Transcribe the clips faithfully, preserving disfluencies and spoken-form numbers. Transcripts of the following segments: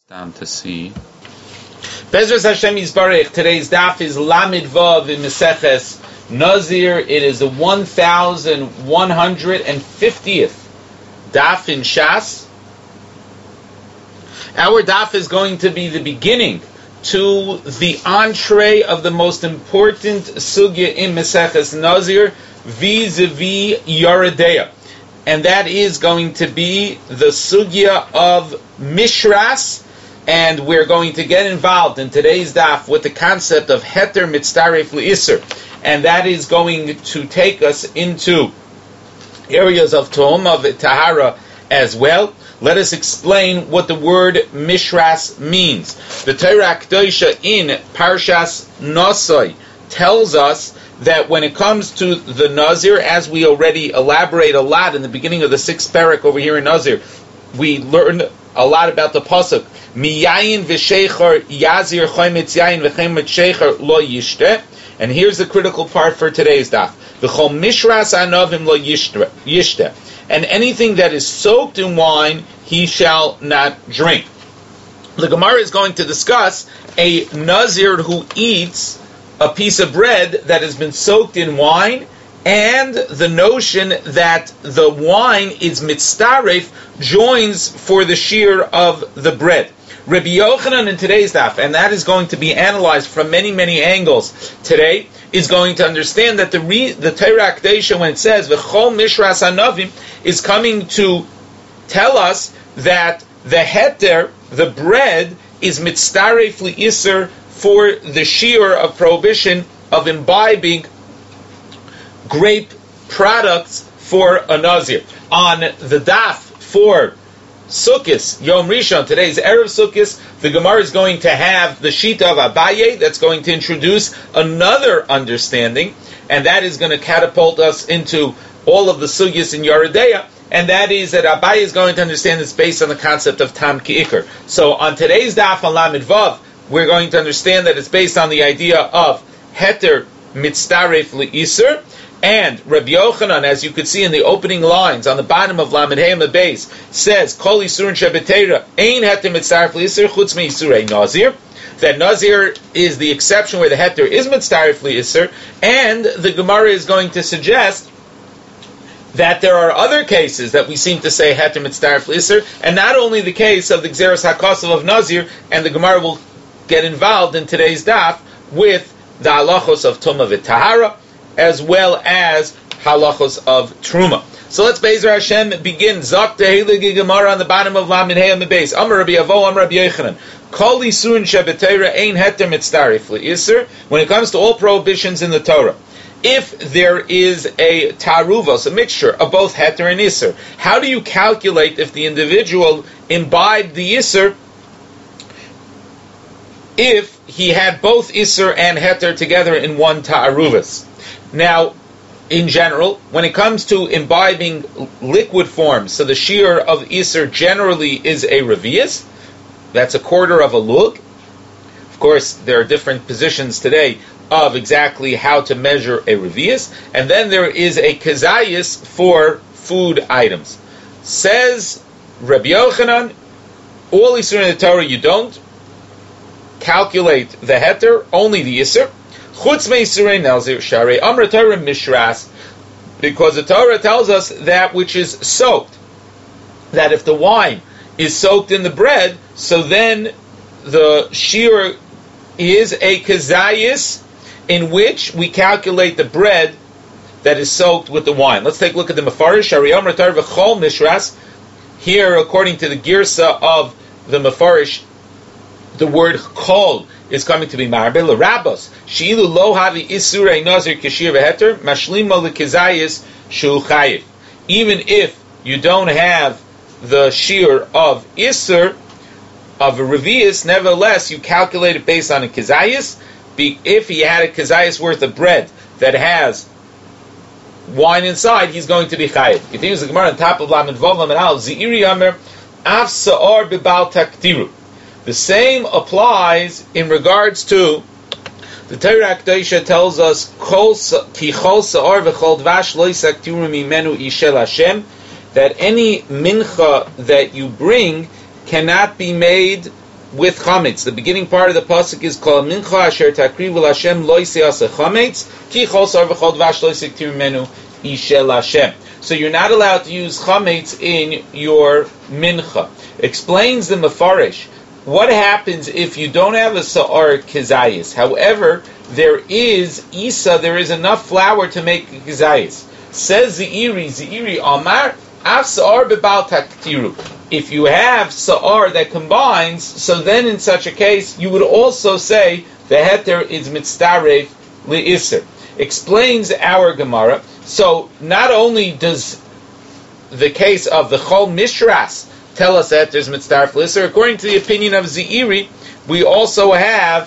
Down to see. Bezras Hashem Yisbarech. Today's daf is Lamed Vav in Meseches Nazir. It is the one thousand one hundred fiftieth daf in Shas. Our daf is going to be the beginning to the entree of the most important sugya in Meseches Nazir, vis-a-vis Yoredeya. And that is going to be the sugya of Mishras. And we're going to get involved in today's daf with the concept of Heter Mitztaref L'Isser. And that is going to take us into areas of Tuhuma, Tahara as well. Let us explain what the word Mishras means. The Torah Kedosha in Parshas Nosai tells us that when it comes to the Nazir, as we already elaborate a lot in the beginning of the sixth parak over here in Nazir, we learned a lot about the pasuk. Miyayin v'sheichar yazir choymetz yayin v'choymetz sheichar lo yishte. And here's the critical part for today's daf. V'chol mishras anavim lo yishte. And anything that is soaked in wine, he shall not drink. The Gemara is going to discuss a Nazir who eats a piece of bread that has been soaked in wine, and the notion that the wine is mitztaref joins for the shear of the bread. Rabbi Yochanan in today's daf, and that is going to be analyzed from many, many angles today, is going to understand that the re, the Torah Kedosha, when it says v'chol mishras hanavim, is coming to tell us that the heter, the bread, is mitztaref li'isser for the shear of prohibition of imbibing grape products for a Nazir. On the daf for Sukkos, Yom Rishon, today's Erev Sukkos, the Gemara is going to have the Shita of Abaye that's going to introduce another understanding, and that is going to catapult us into all of the Sugyas in Yoredeya, and that is that Abaye is going to understand it's based on the concept of Tam Ki'ikr. So on today's daf on Lamed Vav, we're going to understand that it's based on the idea of Heter Mitztaref L'Isser. And Rabbi Yochanan, as you could see in the opening lines on the bottom of Lamed Hey on the base, says Kol Yisurin Shebetera Ein Heter Mitztaref L'Isser Chutz Me Yisurei Nazir. That Nazir is the exception where the Heter is Mitztaref L'Isser, and the Gemara is going to suggest that there are other cases that we seem to say Heter Mitztaref L'Isser, and not only the case of the Gzeras HaKosav of Nazir, and the Gemara will get involved in today's daf with the halachos of Tumah v'Tahara, as well as halachos of Truma. So let's Be'ezer Hashem begin. Zok tehiligi Gemara on the bottom of Lamed Hey on the base. Amar Rabbi Avo, Amar Rabbi Yochanan. Kol Yisurin Shebetera Ein Heter Mitztaref L'Isser. When it comes to all prohibitions in the Torah, if there is a taruvos, a mixture of both Heter and Isser, how do you calculate if the individual imbibed the Isser if he had both Isser and Heter together in one ta'aruvas? Now, in general, when it comes to imbibing liquid forms, so the shear of Isser generally is a revius. That's a quarter of a lug. Of course, there are different positions today of exactly how to measure a revius. And then there is a kazayis for food items. Says Rabbi Yochanan, all Isser in the Torah you don't calculate the heter, only the Isser. Chutz me Yisurei Nazir Sharei Amar Torah Mishras, because the Torah tells us that which is soaked, that if the wine is soaked in the bread, so then the shear is a kazayis in which we calculate the bread that is soaked with the wine. Let's take a look at the Mefarish. Sharei Amar Torah V'chol Mishras. Here, according to the Girsa of the Mefarish, the word kol is coming to be marbe l'rabos. She'ilu lo havi isurei nazir kashir v'heter mashlimo l'kezayis shu chayiv. Even if you don't have the shear of isur of a revius, nevertheless you calculate it based on a kezayis. If he had a kezayis worth of bread that has wine inside, he's going to be chayiv. Continues the Gemara on top of Lamed Vav Lamed Al Zeiri Amer Af Sa'or Bibal Taktiru. The same applies in regards to the Torah Kedosha tells us ki chol sa'or v'chol dvash lo yisaktiru mimenu ishel Hashem, that any mincha that you bring cannot be made with chametz. The beginning part of the pasuk is called mincha asher takrivu Hashem lo yseasa chametz ki chol sar v'chol dvash lo ysiktir menu ishel Hashem. So you're not allowed to use chametz in your mincha. Explains the Mefarish. What happens if you don't have a sa'ar kizayis? However, there is isa, there is enough flour to make a kizayis. Says Zeiri, Zeiri Amar, af sa'ar bebal taktiru. If you have sa'ar that combines, so then in such a case, you would also say the heter is mitzdaref li'isr. Explains our Gemara. So not only does the case of the chol mishras tell us that there's mitzdaref li'isr, according to the opinion of Zeiri, we also have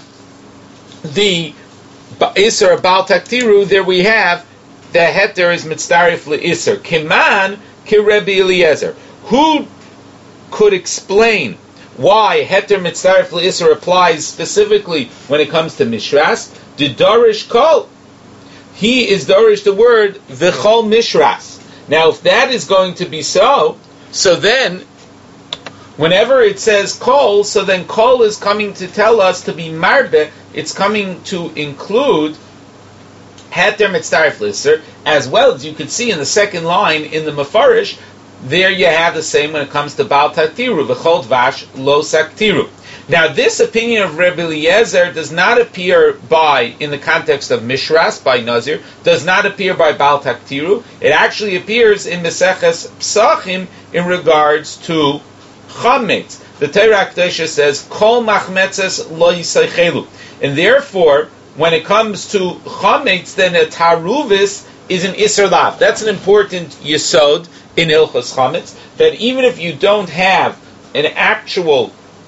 the isr bal taktiru. There we have the heter is mitzdaref li'isr. Kiman ki Rebbe Eliezer. Who could explain why heter mitzdaref li'isr applies specifically when it comes to mishras? The dorish kol. He is dorish the word v'chol mishras. Now, if that is going to be so, so then whenever it says kol, so then kol is coming to tell us to be marbe. It's coming to include heter mitzdaref li'isr, as well as you could see in the second line in the Mefarish. There you have the same when it comes to Baal Taktiru, V'chol Dvash Lo Saktiru. Now this opinion of Rebbe Eliezer does not appear by, in the context of Mishras, by Nazir, does not appear by Baal Taktiru. It actually appears in Meseches Psachim in regards to Chametz. The Torah Kedosha says, Kol Machmetzes Lo Yisaychelu. And therefore, when it comes to Chametz, then a Taruvis is an Isser Lav. That's an important Yesod in Ilchos Chametz, that even if you don't have an actual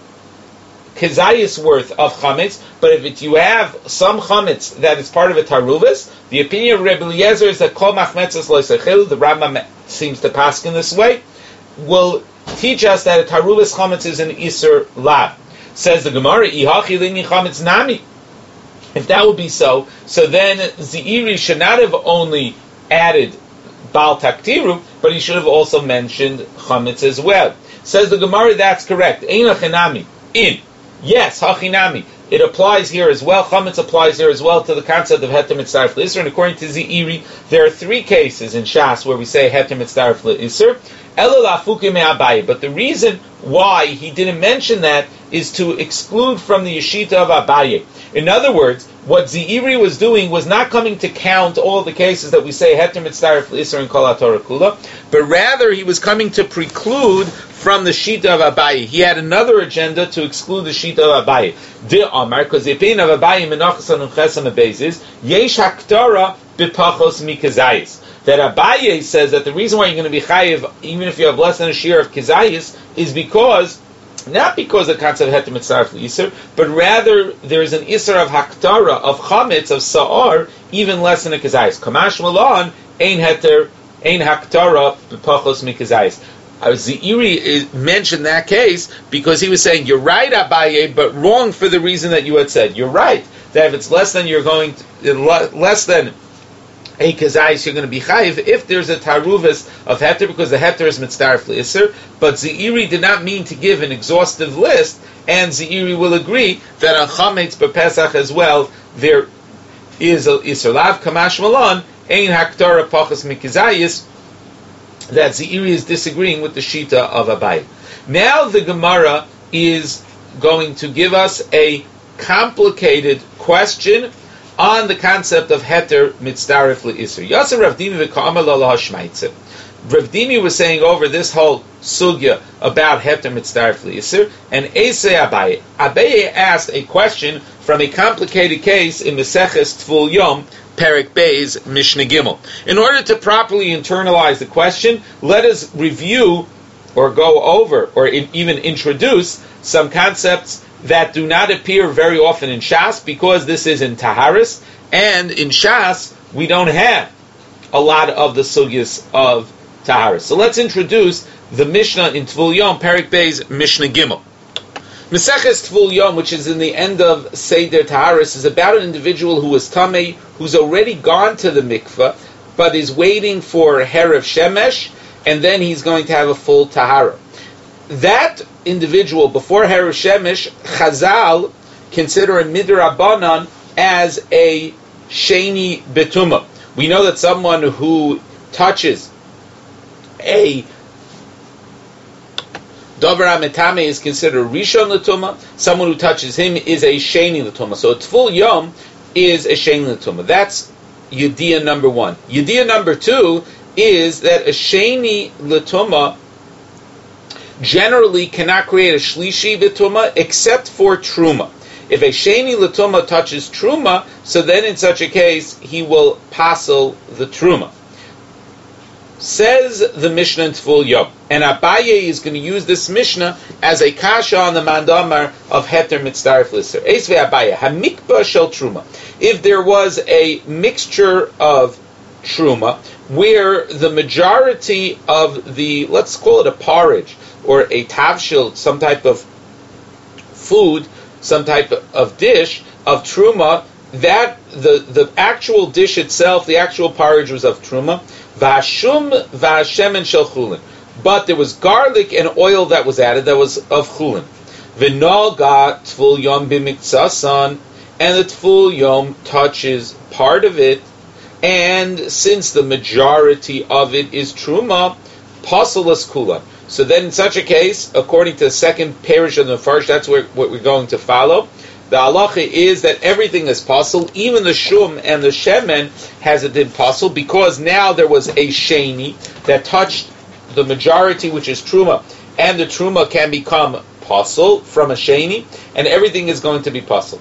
kezayis worth of chametz, but if it, you have some chametz that is part of a taruvis, the opinion of Rebbe Eliezer is that kol machmetzes lo yisachelu, the Rambam seems to pass in this way, will teach us that a taruvis chametz is an iser lav. Says the Gemara, ihachi lini chametz nami. If that would be so, so then Zeiri should not have only added Baal Taktiru, but he should have also mentioned chametz as well. Says the Gemara, that's correct. Ein hachinami. In. Yes, hachinami. It applies here as well. Chametz applies here as well to the concept of heter mitzdaref li'isr. And according to Zeiri, there are three cases in Shas where we say heter mitzdaref li'isr. Elo lafukim me'abaye. But the reason why he didn't mention that is to exclude from the Yeshita of Abaye. In other words, what Zeiri was doing was not coming to count all the cases that we say heter mitzdaref li'isr and kol haTorah kula, but rather he was coming to preclude from the Shita of Abaye. He had another agenda to exclude the Shita of Abaye. De Amar, because the opinion of Abaye menachas and chesam abeis is yesh haktara b'pachos mikazayis. That Abaye says that the reason why you're going to be chayiv, even if you have less than a share of kizayis, is because, not because of the concept of heter mitzdaref li'isr, but rather there is an isr of haktara, of chametz, of sa'ar, even less than a kizayis. Kamash malon, ein heter, ein haktara b'pachos mikazayis. Zeiri mentioned that case because he was saying, you're right, Abaye, but wrong for the reason that you had said. You're right, that if it's less than you're going to, less than a kazayis, you're going to be chayiv if there's a taruvis of heter, because the heter is mitzdaref li'isr. But Zeiri did not mean to give an exhaustive list, and Zeiri will agree that on chametz b'Pesach as well there is a isr lav kamash malon ein haktara pachas mikizayis, that Zeiri is disagreeing with the Shita of Abaye. Now the Gemara is going to give us a complicated question on the concept of heter mitzdaref li'isr. Yasser Rav Dimi v'ka'amar lo lahashmaitze. Rav Dimi was saying over this whole sugya about heter mitzdaref li'isr, and Eisei Abaye. Abaye asked a question from a complicated case in Meseches Tvul Yom, Perek Beis, Mishnah Gimel. In order to properly internalize the question, let us review or go over or in, even introduce some concepts that do not appear very often in Shas, because this is in Taharis, and in Shas we don't have a lot of the sugyas of Taharis. So let's introduce the Mishnah in Tvul Yom, Perek Beis, Mishnah Gimel. Meseches Tvul Yom, which is in the end of Seder Taharis, is about an individual who is Tamei, who's already gone to the mikveh, but is waiting for Herav Shemesh, and then he's going to have a full Tahara. that individual before Herush Shemesh, Chazal consider a midrabanan as a sheni betuma. We know that someone who touches a Dover Ametame is considered Rishon L'Tuma. Someone who touches him is a Sheni L'Tuma. So a Tful Yom is a Sheni L'Tuma. That's Yediyah number one. Yediyah number two is that a Sheni L'Tuma generally cannot create a Shlishi L'Tuma except for Truma. If a Sheni L'Tuma touches Truma, so then in such a case he will passel the Truma. Says the Mishnah in Tful Yom, and Abaye is going to use this Mishnah as a kasha on the mandamar of Heter Mitzdarif Lisser. Eisve Abaye, Hamikba Shel Truma. If there was a mixture of Truma, where the majority of the, let's call it a porridge, or a tavshil, some type of food, some type of dish, of Truma, that the, the actual dish itself, the actual porridge was of Truma, Vashum vashemen shel chulin. But there was garlic and oil that was added that was of chulin. V'nol got tful yom b'miktsasan, and the tful yom touches part of it, and since the majority of it is truma, pasalas kulan. So then in such a case, according to the second parish of the first, that's where, what we're going to follow. The halacha is that everything is pasul, even the shum and the shemen has a din pasul, because now there was a sheni that touched the majority, which is truma, and the truma can become pasul from a sheni, and everything is going to be pasul.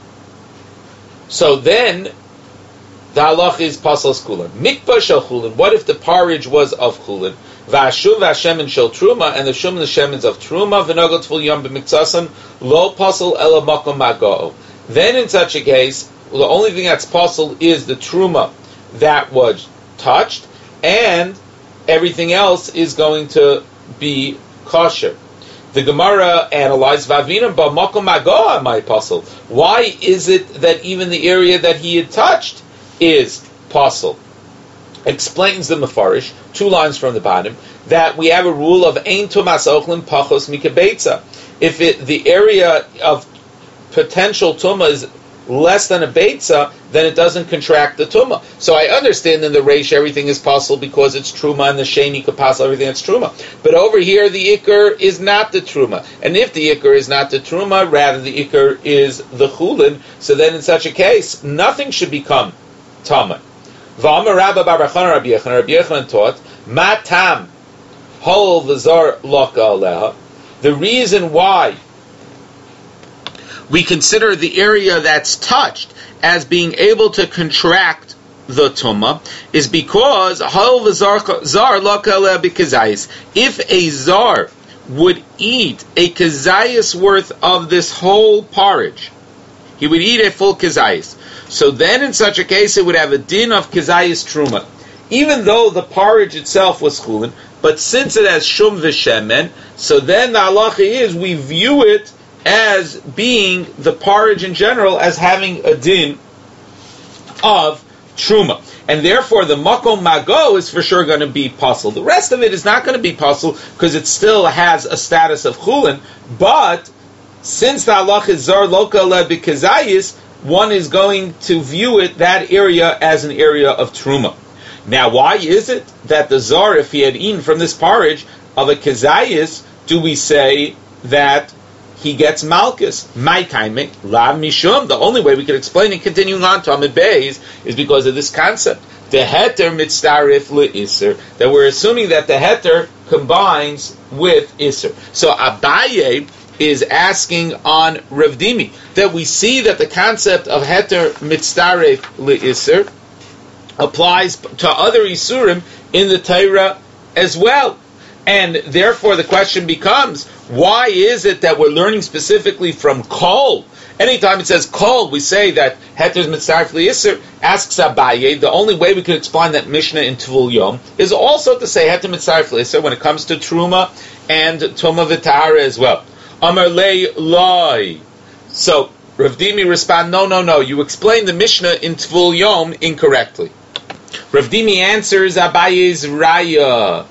So then the halacha is pasul skulin. Mikpa shel chulin. What if the porridge was of chulin? V'ashum v'ashemen shel truma, and the shum and the shemens of truma, v'nogot tful yom b'miktsasan, lo pasul ela makom maga'o. Then in such a case, the only thing that's pasul is the truma that was touched, and everything else is going to be kosher. The Gemara analyzed vavinam ba makom maga'o my pasul. Why is it that even the area that he had touched is pasul? Explains the Mefarish, two lines from the bottom, that we have a rule of ein tumas ochlin pachos mikabetza. If it, the area of potential tumah is less than a beitza, then it doesn't contract the tumah. So I understand in the reish everything is possible because it's truma, and the sheni could pass everything that's truma. But over here the ikar is not the truma, and if the ikar is not the truma, rather the ikar is the chulin. So then in such a case, nothing should become tamah. V'amar Rabba bar Bachana Rabbi Yochanan, Rabbi Yochanan taught, Matam hol v'zar loka aleha. The reason why we consider the area that's touched as being able to contract the tumah is because hol v'zar zar loka aleha b'kazayis. If a zar would eat a kazayis worth of this whole porridge, he would eat a full kazayis. So then in such a case it would have a din of kazayis truma. Even though the porridge itself was chulin, but since it has shum v'shemen, so then the halacha is we view it as being the porridge in general as having a din of truma. And therefore the makom mago is for sure going to be pasul. The rest of it is not going to be pasul because it still has a status of chulin, but since the halacha is zar loka le b'kazayis, one is going to view it, that area, as an area of truma. Now, why is it that the zar, if he had eaten from this porridge of a kazayis, do we say that he gets malchus? My timing, lav mishum. The only way we can explain it, continuing on to Amid Beis, is because of this concept. The heter mitzdarif le'isser, that we're assuming that the heter combines with isser. So Abaye is asking on Rav Dimi that we see that the concept of heter mitzdaref le'isser applies to other isurim in the Torah as well. And therefore the question becomes, why is it that we're learning specifically from kol? Anytime it says kol, we say that heter mitzdaref le'isser. Asks Abaye, the only way we can explain that Mishnah in Tvul Yom is also to say heter mitzdaref le'isser when it comes to truma and tuma v'tahara as well. Amar lei loi. So Rav Dimi respond, no, no, no. You explained the Mishnah in Tvul Yom incorrectly. Rav Dimi answers Abaye's raya.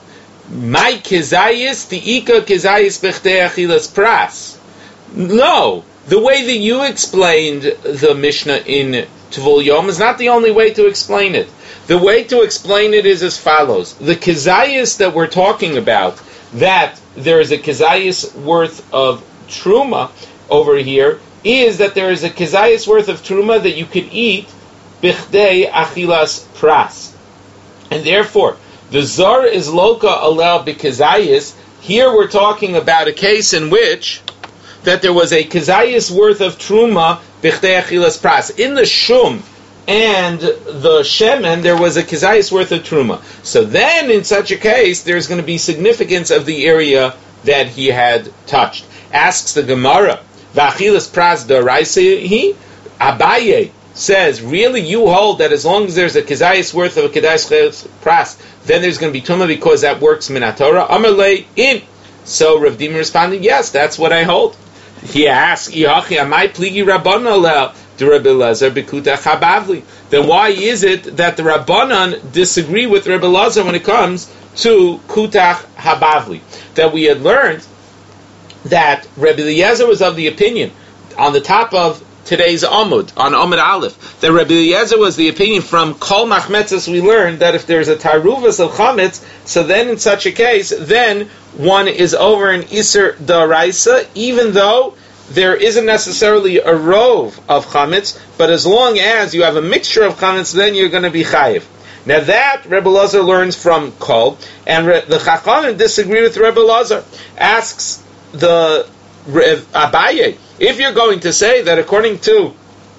My kizayis, the ika kizayis b'chtei achilas pras. No, the way that you explained the Mishnah in Tvul Yom is not the only way to explain it. The way to explain it is as follows. The kizayis that we're talking about, that there is a kizayis worth of truma over here, is that there is a kizayis worth of truma that you could eat b'chtei achilas pras. And therefore, the zar is loka alel b'kizayis. Here we're talking about a case in which that there was a kizayis worth of truma b'chtei achilas pras. In the shum and the shemen, there was a kizayis worth of truma. So then, in such a case, there's going to be significance of the area that he had touched. Asks the Gemara, v'achilas pras d'oraisa he? Abaye says, really, you hold that as long as there's a kizayis worth of a kizayis pras, then there's going to be tumah because that works minat Torah. Amarle in. So Rav Dimi responded, yes, that's what I hold. He asked, Ihachi amai pligi rabbanon lel to Rabbi Elazar b'kutach habavli. Then why is it that the Rabbanon disagree with Rabbi Elazar when it comes to kutach habavli? That we had learned that Rabbi Eliezer was of the opinion on the top of today's Amud, on Amud Aleph, that Rabbi Eliezer was the opinion from Kol Machmetzes. We learned that if there's a taruvas of chametz, so then in such a case, then one is over an Iser Daraisa, even though there isn't necessarily a rove of chametz, but as long as you have a mixture of chametz, then you're going to be chayiv. Now that Rebbe Elazar learns from Kol, and the Chachamim disagree with Rebbe Elazar. Asks the Rev Abaye, if you're going to say that according to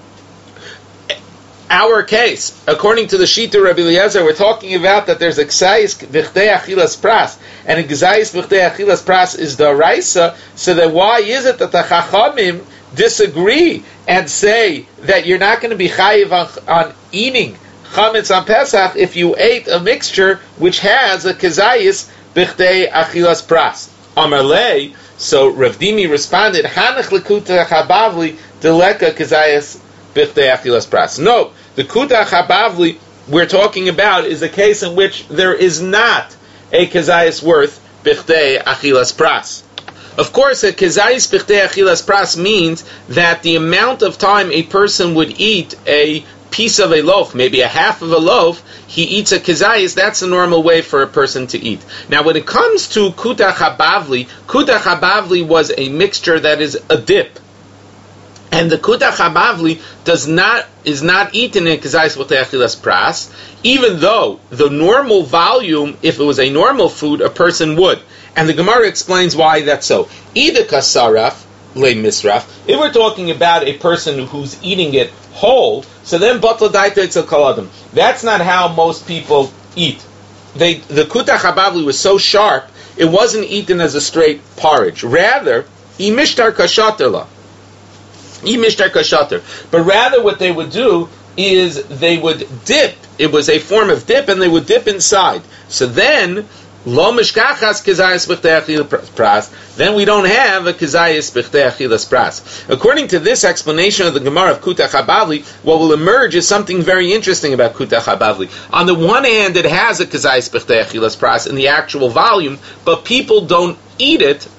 our case, according to the Shita Rabbi Eliezer, we're talking about that there's a Ksayis V'chtei Achilas Pras, and a Ksayis V'chtei Achilas Pras is the Raisa, so then why is it that the Chachamim disagree and say that you're not going to be chayiv on, on eating chametz on Pesach if you ate a mixture which has a Ksayis V'chtei Achilas Pras? Amar lei. So Rav Dimi responded, Hanach lekutach habavli deleka kizayas b'chtei achilas pras. No, the kutach habavli we're talking about is a case in which there is not a kizayas worth b'chtei achilas pras. Of course, a kizayas b'chtei achilas pras means that the amount of time a person would eat a piece of a loaf, maybe a half of a loaf, he eats a kizayis, that's a normal way for a person to eat. Now when it comes to kutach habavli, kutach habavli was a mixture that is a dip. And the kutach habavli does not, is not eaten in kizayis b'chtei achilas pras, even though the normal volume, if it was a normal food, a person would. And the Gemara explains why that's so. Ida kasaraf, le misraf, if we're talking about a person who's eating it whole, so then batla daita etzel kol adam. That's not how most people eat. They, the kutach habavli was so sharp, it wasn't eaten as a straight porridge. Rather, imishtar kashaterla, imishtar kashater. But rather, what they would do is they would dip. It was a form of dip, and they would dip inside. So then, lo mishkachas kizayis b'chtei achilas pras. Then we don't have a kizayis b'chtei achilas pras. According to this explanation of the Gemara of kutach habavli, what will emerge is something very interesting about kutach habavli. On the one hand, it has a kizayis b'chtei achilas pras in the actual volume, but people don't eat it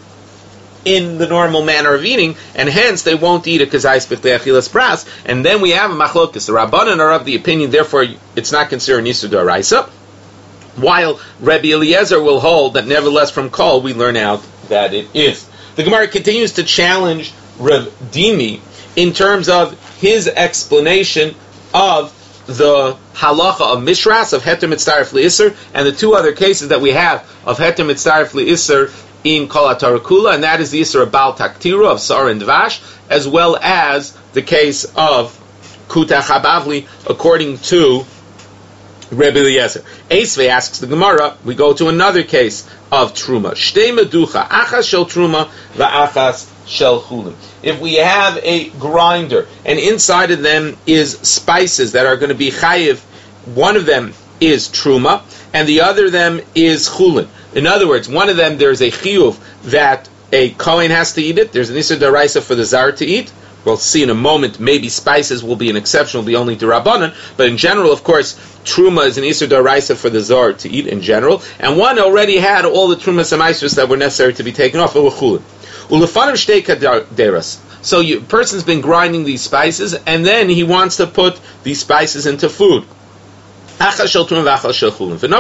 in the normal manner of eating, and hence they won't eat a kizayis b'chtei achilas pras. And then we have a machlokes. The Rabbanan are of the opinion, therefore, it's not considered an Isur d'oraisa. While Rabbi Eliezer will hold that nevertheless from Kol we learn out that it is. The Gemara continues to challenge Rav Dimi in terms of his explanation of the halacha of Mishras, of Heter Mitzaref L'Isser, and the two other cases that we have of Heter Mitzaref L'Isser in Kol HaTorah Kula, and that is the Isser of Baal Taktiru, of Sar and Dvash, as well as the case of Kutach Habavli, according to Rebbe Eliezer. Esvei asks the Gemara, we go to another case of Truma. Shtei meducha, achas shel Truma, va'achas shel chulin. If we have a grinder, and inside of them is spices that are going to be chayiv, one of them is Truma, and the other of them is chulin. In other words, one of them there's a chiyuv that a Kohen has to eat it, there's an Isur d'oraisa for the Zar to eat. we'll see in a moment, maybe spices will be an exception, will be only D'Rabbanan, but in general, of course, Truma is an Isur D'Oraisa for the Zor to eat in general, and one already had all the Trumas and Maisros that were necessary to be taken off, Ulechulin. Ulefanim Shtei Kaderas. So a person's been grinding these spices, and then he wants to put these spices into food. So we're not sure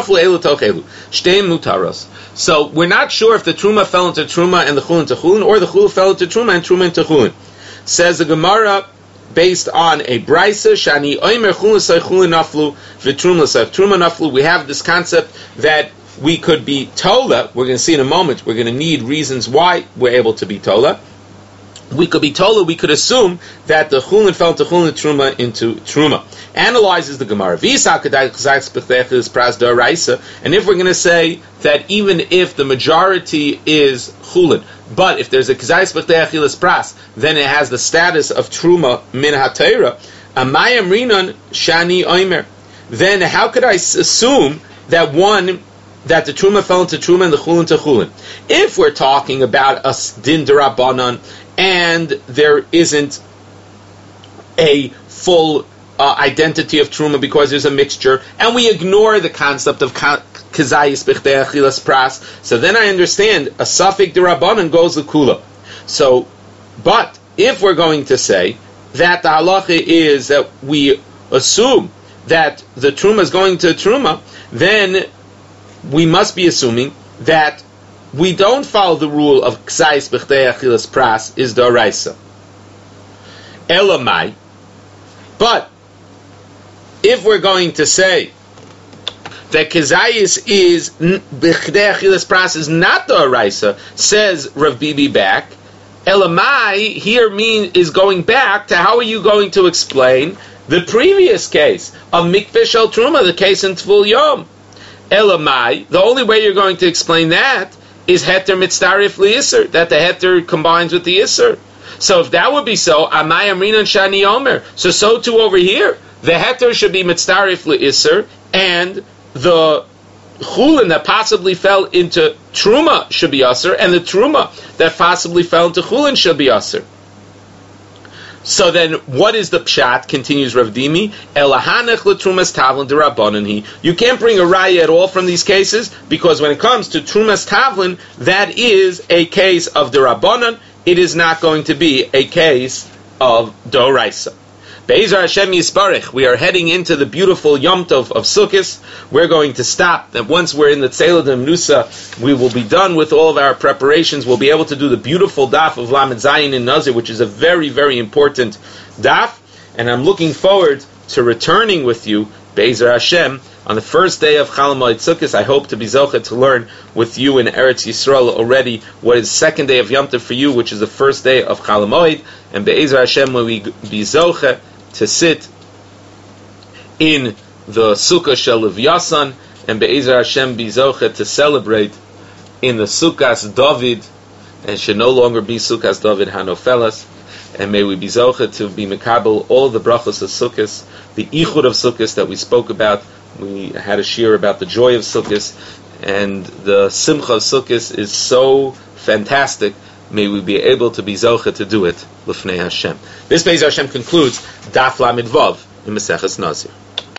if the Truma fell into Truma and the Chulin into Chulin, or the Chulin fell into Truma and Truma into Chulin. Says the Gemara, based on a Brisa, Shani Oimer Chulin Say Chulin Naflu V'Truma Say Truma Naflu. We have this concept that we could be Tola. We're going to see in a moment. We're going to need reasons why we're able to be Tola. We could be told, we could assume that the Chulin fell into Chulin, Truma into Truma. Analyzes the Gemara. And if we're going to say that even if the majority is Chulin, but if there's a Kazayis B'chtei Achilas Pras, then it has the status of Truma min HaTeira, Amayam Rinan Shani Oimer. Then how could I assume that one that the Truma fell into Truma and the Chulin to Chulin? If we're talking about a Din D'Rabbanan, and there isn't a full uh, identity of Truma because there's a mixture, and we ignore the concept of Kazayis B'chtei Achilas Pras, so then I understand a Safik D'Rabbanan goes the Kula. So, but if we're going to say that the halacha is that we assume that the Truma is going to Truma, then we must be assuming that we don't follow the rule of K'zayis B'chtei Achilas Pras is D'Oraisa. Elamai. But if we're going to say that K'zayis is B'chtei Achilas Pras is not D'Oraisa, says Rav Bibi back, Elamai here mean is going back to how are you going to explain the previous case of Mikveh Shel Truma, the case in Tvul Yom. Elamai, the only way you're going to explain that is heter mitzdarif li'isr, that the heter combines with the isr. So if that would be so, amay amrinan shani omer. So so too over here, the heter should be mitzdarif li'isr, and the chulin that possibly fell into truma should be asr, and the truma that possibly fell into chulin should be asr. So then, what is the pshat? Continues Rav Dimi. Elahanech letrumas tavlin d'Rabbanan hi. You can't bring a raya at all from these cases because when it comes to trumas tavlin, that is a case of d'Rabbanan. It is not going to be a case of d'Oraisa. Be'ezar Hashem Yisparich, we are heading into the beautiful Yom Tov of Sukkot. We're going to stop. That once we're in the Tzeilah D'Mnusa, we will be done with all of our preparations. We'll be able to do the beautiful daf of Lamed Zayin in Nazir, which is a very, very important daf. And I'm looking forward to returning with you, Be'ezar Hashem, on the first day of Chol Hamoed Sukkot. I hope to be zoche to learn with you in Eretz Yisrael already what is the second day of Yom Tov for you, which is the first day of Chol Hamoed. And Be'ezar Hashem, when we be zoche to sit in the Sukkah Shel Yasan, and Be'ezar Hashem be zoche to celebrate in the Sukkas David, and should no longer be Sukkas David Hanofelas, and may we be zoche to be mekabel all the brachos of Sukkos, the ichud of Sukkos that we spoke about. We had a shir about the joy of Sukkos, and the simcha of Sukkos is so fantastic. May we be able to be zoche to do it l'fnei Hashem. This Be'ezar Hashem concludes Daf Lamed Vav in Maseches Nazir.